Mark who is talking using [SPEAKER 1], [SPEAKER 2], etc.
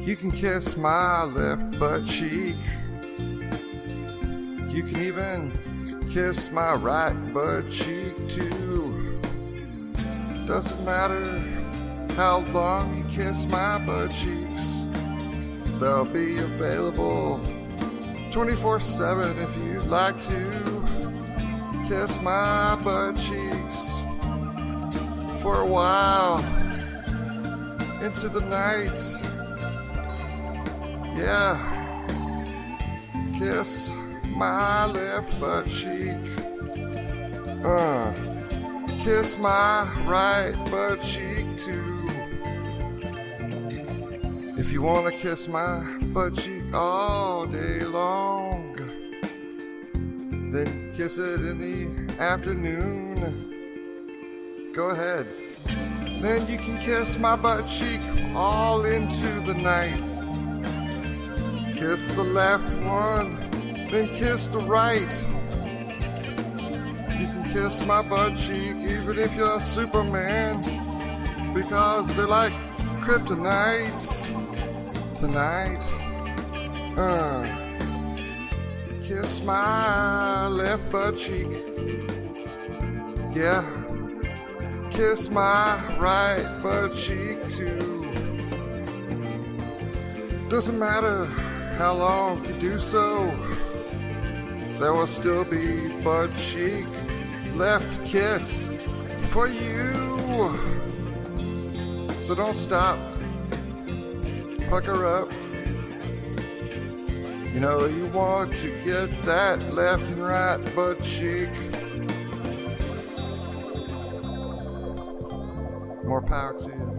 [SPEAKER 1] You can kiss my left butt cheek. You can even kiss my right butt cheek too. Doesn't matter how long you kiss my butt cheeks. They'll be available 24/7 if you'd like to kiss my butt cheeks for a while into the night. Yeah, kiss my left butt cheek. Kiss my right butt cheek too. If you wanna kiss my butt cheek all day long, then kiss it in the afternoon. Go ahead. Then you can kiss my butt cheek all into the night. Kiss the left one, then kiss the right. You can kiss my butt cheek even if you're Superman, because they're like kryptonite tonight. Kiss my left butt cheek. Yeah. Kiss my right butt cheek too. Doesn't matter how long you do so, there will still be butt cheek left to kiss for you. So don't stop. Pucker up. You know you want to get that left and right butt cheek. More power to you.